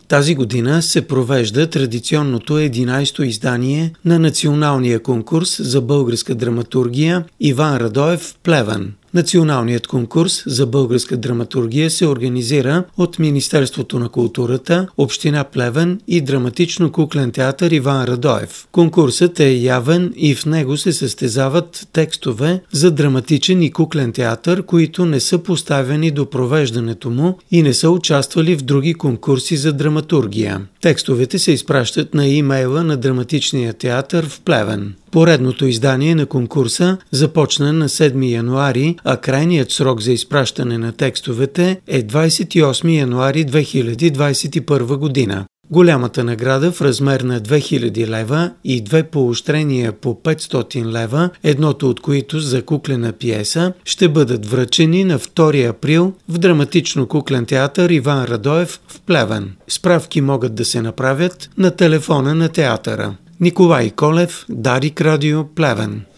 Тази година се провежда традиционното 11-то издание на националния конкурс за българска драматургия Иван Радоев в Плевен. Националният конкурс за българска драматургия се организира от Министерството на културата, Община Плевен и Драматично-куклен театър Иван Радоев. Конкурсът е явен и в него се състезават текстове за драматичен и куклен театър, които не са поставени до провеждането му и не са участвали в други конкурси за драматургия. Текстовете се изпращат на имейла на Драматичния театър в Плевен. Поредното издание на конкурса започна на 7 януари, а крайният срок за изпращане на текстовете е 28 януари 2021 година. Голямата награда в размер на 2000 лева и 2 поощрения по 500 лева, едното от които за куклена пиеса, ще бъдат връчени на 2 април в Драматично-куклен театър Иван Радоев в Плевен. Справки могат да се направят на телефона на театъра. Николай Колев, Дарик Радио, Плевен.